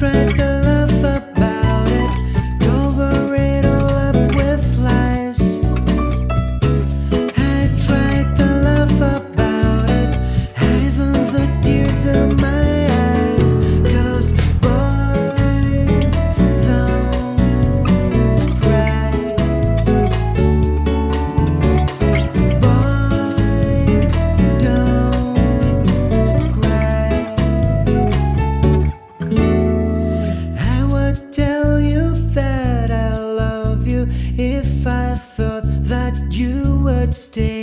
tried to laugh about it, cover it all up with lies. I tried to laugh about it, hiding the tears in my eyes. 'Cause boys don't cry. Boys don't cry. I would tell you that I love you if I thought that you would stay.